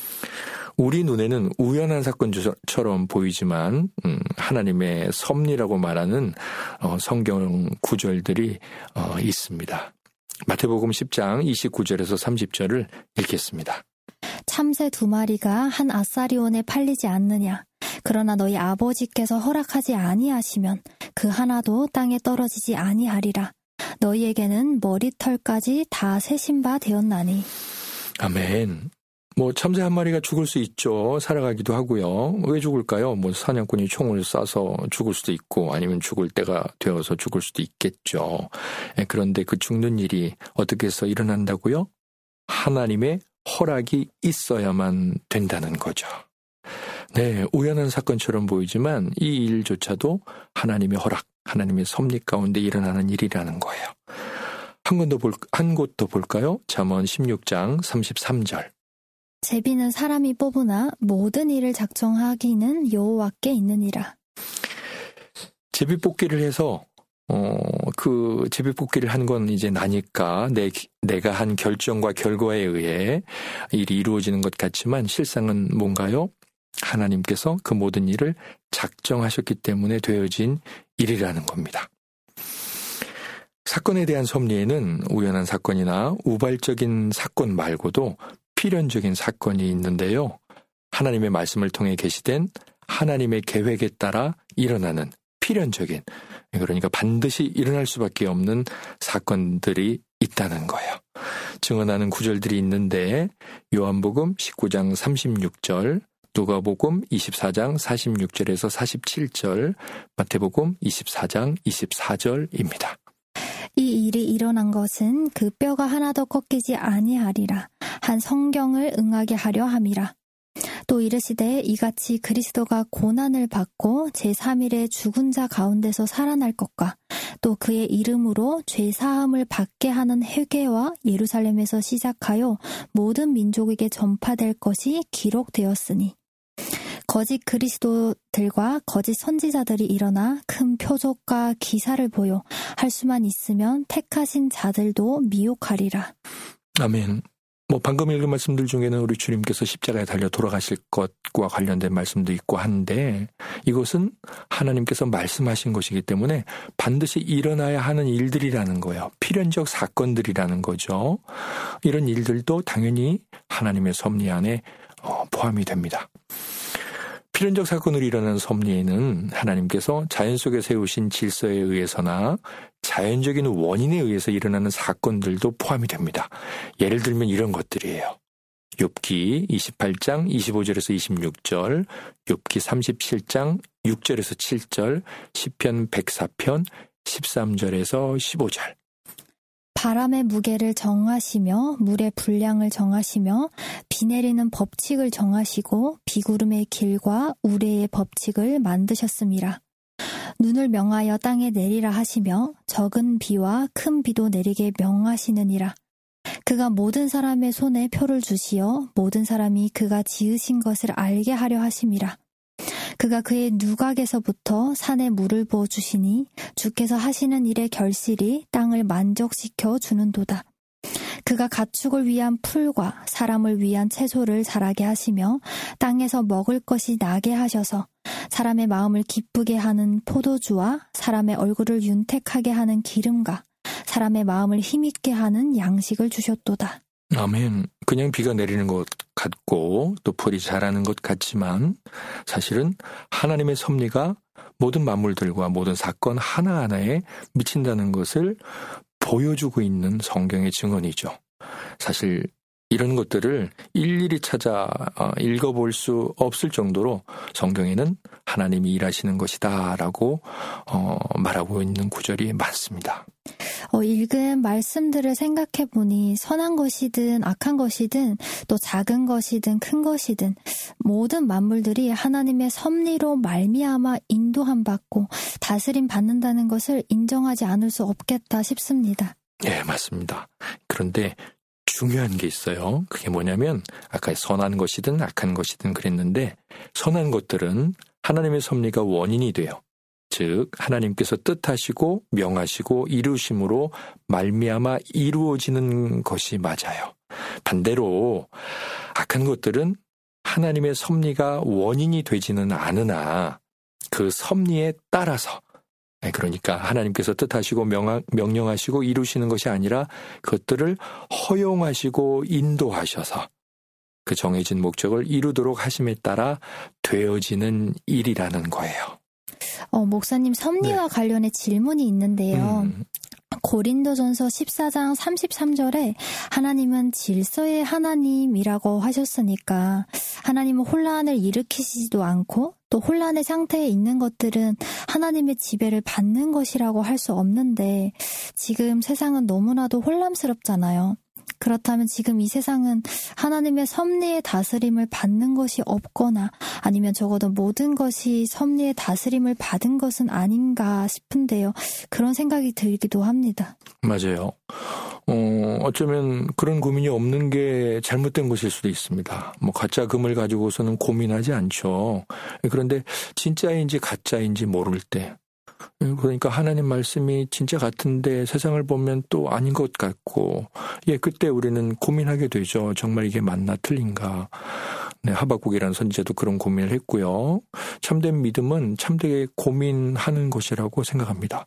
우리 눈에는 우연한 사건처럼 보이지만 하나님의 섭리라고 말하는 성경 구절들이 있습니다. 마태복음 10장 29절에서 30절을 읽겠습니다. 참새 2마리가 한 아사리온에 팔리지 않느냐. 그러나 너희 아버지께서 허락하지 아니하시면 그 하나도 땅에 떨어지지 아니하리라. 너희에게는 머리털까지 다 세신 바 되었나니. 아멘. 참새 한 마리가 죽을 수 있죠. 살아가기도 하고요. 왜 죽을까요? 사냥꾼이 총을 쏴서 죽을 수도 있고 아니면 죽을 때가 되어서 죽을 수도 있겠죠. 그런데 그 죽는 일이 어떻게 해서 일어난다고요? 하나님의 허락이 있어야만 된다는 거죠. 네, 우연한 사건처럼 보이지만 이 일조차도 하나님의 허락, 하나님의 섭리 가운데 일어나는 일이라는 거예요. 한 곳 더 볼까요? 잠언 16장 33절. 제비는 사람이 뽑으나 모든 일을 작정하기는 여호와께 있느니라. 제비 뽑기를 해서 그 제비 뽑기를 한 건 이제 나니까 내가 한 결정과 결과에 의해 일이 이루어지는 것 같지만 실상은 뭔가요? 하나님께서 그 모든 일을 작정하셨기 때문에 되어진 일이라는 겁니다. 사건에 대한 섭리에는 우연한 사건이나 우발적인 사건 말고도 필연적인 사건이 있는데요. 하나님의 말씀을 통해 계시된 하나님의 계획에 따라 일어나는 필연적인, 그러니까 반드시 일어날 수밖에 없는 사건들이 있다는 거예요. 증언하는 구절들이 있는데 요한복음 19장 36절, 누가복음 24장 46절에서 47절, 마태복음 24장 24절입니다. 이 일이 일어난 것은 그 뼈가 하나도 꺾이지 아니하리라 한 성경을 응하게 하려 함이라. 또 이르시되 이같이 그리스도가 고난을 받고 제3일에 죽은 자 가운데서 살아날 것과 또 그의 이름으로 죄사함을 받게 하는 회개와 예루살렘에서 시작하여 모든 민족에게 전파될 것이 기록되었으니 거짓 그리스도들과 거짓 선지자들이 일어나 큰 표적과 기사를 보여 할 수만 있으면 택하신 자들도 미혹하리라. 아멘. 방금 읽은 말씀들 중에는 우리 주님께서 십자가에 달려 돌아가실 것과 관련된 말씀도 있고 한데 이것은 하나님께서 말씀하신 것이기 때문에 반드시 일어나야 하는 일들이라는 거예요. 필연적 사건들이라는 거죠. 이런 일들도 당연히 하나님의 섭리 안에 포함이 됩니다. 필연적 사건으로 일어나는 섭리에는 하나님께서 자연 속에 세우신 질서에 의해서나 자연적인 원인에 의해서 일어나는 사건들도 포함이 됩니다. 예를 들면 이런 것들이에요. 욥기 28장 25절에서 26절, 욥기 37장 6절에서 7절, 시편 104편 13절에서 15절. 바람의 무게를 정하시며 물의 분량을 정하시며 비 내리는 법칙을 정하시고 비구름의 길과 우레의 법칙을 만드셨음이라. 눈을 명하여 땅에 내리라 하시며 적은 비와 큰 비도 내리게 명하시느니라. 그가 모든 사람의 손에 표를 주시어 모든 사람이 그가 지으신 것을 알게 하려 하심이라. 그가 그의 누각에서부터 산에 물을 부어주시니 주께서 하시는 일의 결실이 땅을 만족시켜 주는도다. 그가 가축을 위한 풀과 사람을 위한 채소를 자라게 하시며 땅에서 먹을 것이 나게 하셔서 사람의 마음을 기쁘게 하는 포도주와 사람의 얼굴을 윤택하게 하는 기름과 사람의 마음을 힘있게 하는 양식을 주셨도다. 아멘. 그냥 비가 내리는 것 같고 또 풀이 자라는 것 같지만 사실은 하나님의 섭리가 모든 만물들과 모든 사건 하나하나에 미친다는 것을 보여주고 있는 성경의 증언이죠. 사실 이런 것들을 일일이 찾아 읽어볼 수 없을 정도로 성경에는 하나님이 일하시는 것이다라고 말하고 있는 구절이 많습니다. 읽은 말씀들을 생각해보니 선한 것이든 악한 것이든 또 작은 것이든 큰 것이든 모든 만물들이 하나님의 섭리로 말미암아 인도함 받고 다스림 받는다는 것을 인정하지 않을 수 없겠다 싶습니다. 네, 맞습니다. 그런데 중요한 게 있어요. 그게 뭐냐면 아까 선한 것이든 악한 것이든 그랬는데 선한 것들은 하나님의 섭리가 원인이 돼요. 즉 하나님께서 뜻하시고 명하시고 이루심으로 말미암아 이루어지는 것이 맞아요. 반대로 악한 것들은 하나님의 섭리가 원인이 되지는 않으나 그 섭리에 따라서 그러니까 하나님께서 뜻하시고 명령하시고 이루시는 것이 아니라 그것들을 허용하시고 인도하셔서 그 정해진 목적을 이루도록 하심에 따라 되어지는 일이라는 거예요. 목사님 섭리와 관련해 질문이 있는데요. 고린도전서 14장 33절에 하나님은 질서의 하나님이라고 하셨으니까 하나님은 혼란을 일으키시지도 않고 또 혼란의 상태에 있는 것들은 하나님의 지배를 받는 것이라고 할 수 없는데 지금 세상은 너무나도 혼란스럽잖아요. 그렇다면 지금 이 세상은 하나님의 섭리의 다스림을 받는 것이 없거나 아니면 적어도 모든 것이 섭리의 다스림을 받은 것은 아닌가 싶은데요. 그런 생각이 들기도 합니다. 맞아요. 어쩌면 그런 고민이 없는 게 잘못된 것일 수도 있습니다. 가짜 금을 가지고서는 고민하지 않죠. 그런데 진짜인지 가짜인지 모를 때 그러니까 하나님 말씀이 진짜 같은데 세상을 보면 또 아닌 것 같고 그때 우리는 고민하게 되죠. 정말 이게 맞나 틀린가. 네, 하박국이라는 선지자도 그런 고민을 했고요. 참된 믿음은 참되게 고민하는 것이라고 생각합니다.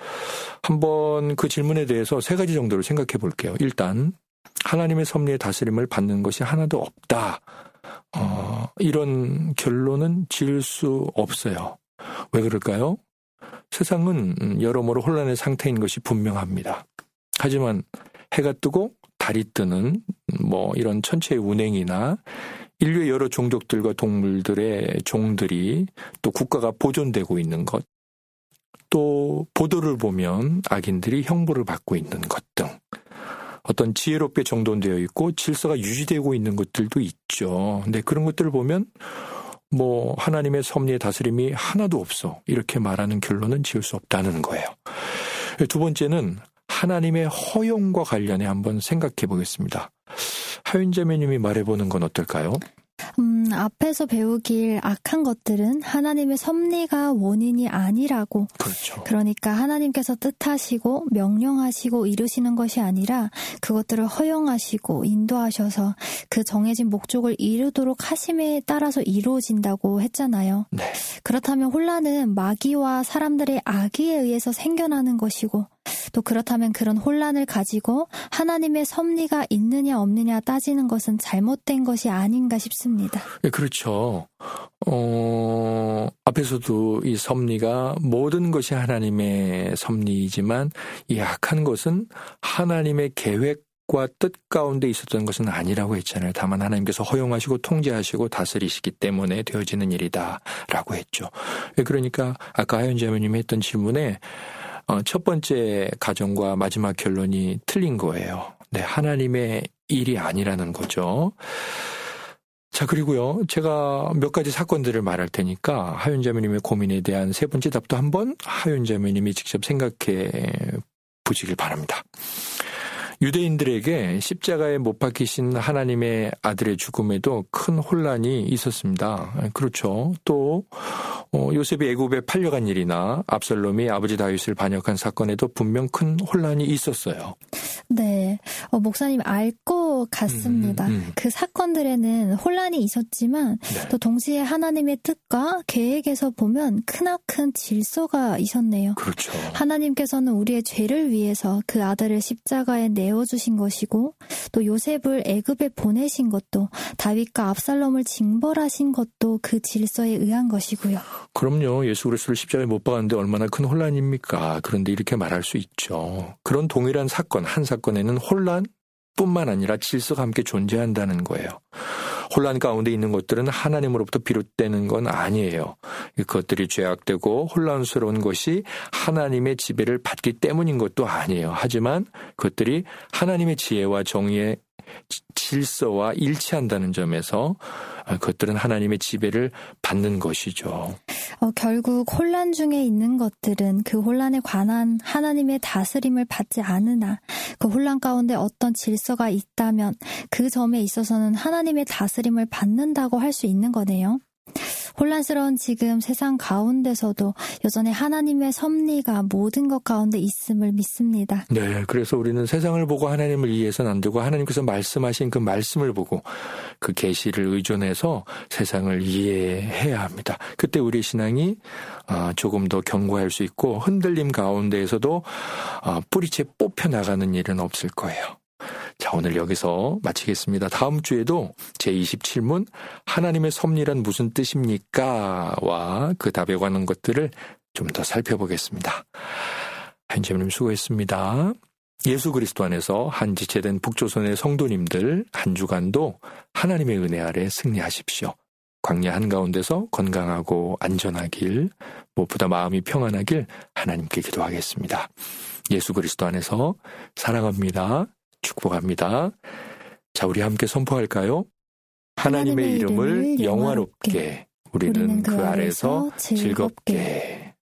한번 그 질문에 대해서 3가지 정도로 생각해 볼게요. 일단 하나님의 섭리의 다스림을 받는 것이 하나도 없다. 이런 결론은 지을 수 없어요. 왜 그럴까요? 세상은 여러모로 혼란의 상태인 것이 분명합니다. 하지만 해가 뜨고 달이 뜨는 이런 천체의 운행이나 인류의 여러 종족들과 동물들의 종들이 또 국가가 보존되고 있는 것, 또 보도를 보면 악인들이 형벌을 받고 있는 것 등 어떤 지혜롭게 정돈되어 있고 질서가 유지되고 있는 것들도 있죠. 근데 그런 것들을 보면 하나님의 섭리의 다스림이 하나도 없어 이렇게 말하는 결론은 지을 수 없다는 거예요. 두 번째는 하나님의 허용과 관련해 한번 생각해 보겠습니다. 하윤자매님이 말해보는 건 어떨까요? 앞에서 배우길 악한 것들은 하나님의 섭리가 원인이 아니라고. 그렇죠. 그러니까 하나님께서 뜻하시고 명령하시고 이루시는 것이 아니라 그것들을 허용하시고 인도하셔서 그 정해진 목적을 이루도록 하심에 따라서 이루어진다고 했잖아요. 네. 그렇다면 혼란은 마귀와 사람들의 악의에 의해서 생겨나는 것이고 또 그렇다면 그런 혼란을 가지고 하나님의 섭리가 있느냐 없느냐 따지는 것은 잘못된 것이 아닌가 싶습니다. 네, 그렇죠. 앞에서도 이 섭리가 모든 것이 하나님의 섭리이지만 이 악한 것은 하나님의 계획과 뜻 가운데 있었던 것은 아니라고 했잖아요. 다만 하나님께서 허용하시고 통제하시고 다스리시기 때문에 되어지는 일이다라고 했죠. 그러니까 아까 하윤자매님이 했던 질문에 첫 번째 가정과 마지막 결론이 틀린 거예요. 네, 하나님의 일이 아니라는 거죠. 자, 그리고요, 제가 몇 가지 사건들을 말할 테니까 하윤자매님의 고민에 대한 세 번째 답도 한번 하윤자매님이 직접 생각해 보시길 바랍니다. 유대인들에게 십자가에 못 박히신 하나님의 아들의 죽음에도 큰 혼란이 있었습니다. 그렇죠. 또 요셉이 애굽에 팔려간 일이나 압살롬이 아버지 다윗을 반역한 사건에도 분명 큰 혼란이 있었어요. 네, 목사님 알 것 같습니다. 그 사건들에는 혼란이 있었지만 네. 또 동시에 하나님의 뜻과 계획에서 보면 크나큰 질서가 있었네요. 그렇죠. 하나님께서는 우리의 죄를 위해서 그 아들을 십자가에 내어주신 것이고 또 요셉을 애굽에 보내신 것도 다윗과 압살롬을 징벌하신 것도 그 질서에 의한 것이고요. 그럼요. 예수 그리스도를 십자가에 못 박았는데 얼마나 큰 혼란입니까? 그런데 이렇게 말할 수 있죠. 그런 동일한 사건, 한 사건에는 혼란뿐만 아니라 질서가 함께 존재한다는 거예요. 혼란 가운데 있는 것들은 하나님으로부터 비롯되는 건 아니에요. 그것들이 죄악되고 혼란스러운 것이 하나님의 지배를 받기 때문인 것도 아니에요. 하지만 그것들이 하나님의 지혜와 정의의 질서와 일치한다는 점에서 그것들은 하나님의 지배를 받는 것이죠. 결국 혼란 중에 있는 것들은 그 혼란에 관한 하나님의 다스림을 받지 않으나 그 혼란 가운데 어떤 질서가 있다면 그 점에 있어서는 하나님의 다스림을 받는다고 할 수 있는 거네요. 혼란스러운 지금 세상 가운데서도 여전히 하나님의 섭리가 모든 것 가운데 있음을 믿습니다. 네, 그래서 우리는 세상을 보고 하나님을 이해해서는 안 되고 하나님께서 말씀하신 그 말씀을 보고 그 계시를 의존해서 세상을 이해해야 합니다. 그때 우리 신앙이 조금 더 견고할 수 있고 흔들림 가운데에서도 뿌리채 뽑혀나가는 일은 없을 거예요. 자, 오늘 여기서 마치겠습니다. 다음 주에도 제27문 하나님의 섭리란 무슨 뜻입니까? 와 그 답에 관한 것들을 좀 더 살펴보겠습니다. 한재민님 수고했습니다. 예수 그리스도 안에서 한 지체된 북조선의 성도님들 한 주간도 하나님의 은혜 아래 승리하십시오. 광야 한가운데서 건강하고 안전하길, 무엇보다 마음이 평안하길 하나님께 기도하겠습니다. 예수 그리스도 안에서 사랑합니다. 축복합니다. 자, 우리 함께 선포할까요? 하나님의 이름을 영화롭게, 우리는 그 아래서 즐겁게.